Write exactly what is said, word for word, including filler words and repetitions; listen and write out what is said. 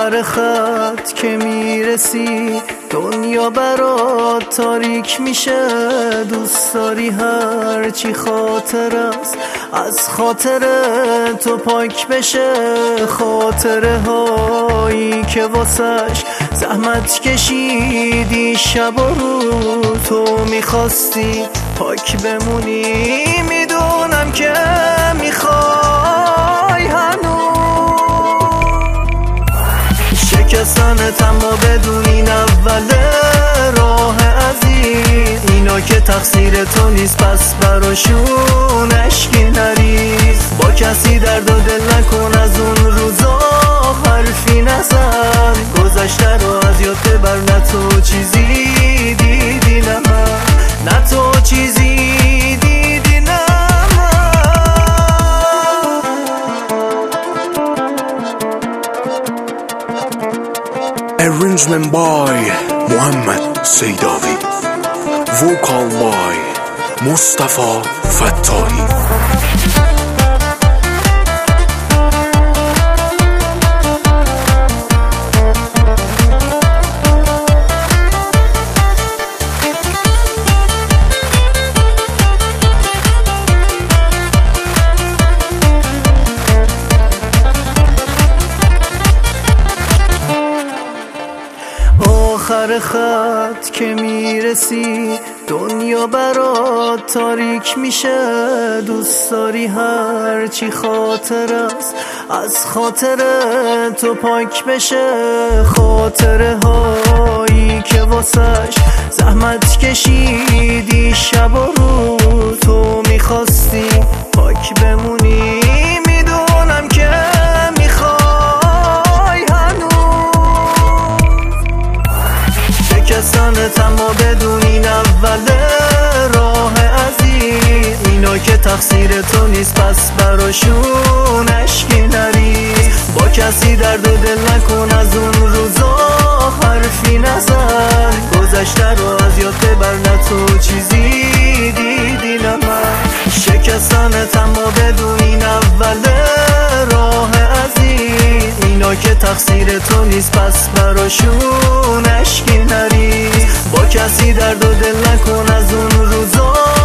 آخر خط که میرسی دنیا برات تاریک میشه. دوست داری هرچی خاطر است از خاطر تو پاک بشه. خاطره هایی که واسش زحمت کشیدی شب و رو تو میخواستی پاک بمونی. میدونم که میخوای هنوز شکستنت، اما بدون این اول راه عزیز اینا که تقصیر تو نیست، پس براشون اشکی نریز. با کسی درد و دل نکن، از اون روزا حرفی نزن. گذشته رو از یاد ببر، نه تو چیزی دیدی نه من، نه تو چیزی دیدی نه من. Arrangement by محمد سیداوی، Vocal by مصطفی فتاحی. آخر خط که میرسی دنیا برات تاریک میشه. دوست داری هرچی خاطر است از خاطر تو پاک بشه. خاطره هایی که واسش زحمت کشیدی شب و رو تو میخواستی پاک بمونی. میدونم که شکستنت، اما بدون این اول راه عزیز اینا که تقصیر تو نیست، پس براشون اشکی نریز. با کسی درد و دل نکن، از اون روزا حرفی نزن. گذشته رو از یاد ببر، نه تو چیزی دیدی نه من. شکستنت، اما بدون این اول راه عزیز اینا که تقصیر تو نیست، پس براشون اشکی نریز. با کسی درد و دل نکن، از اون روزا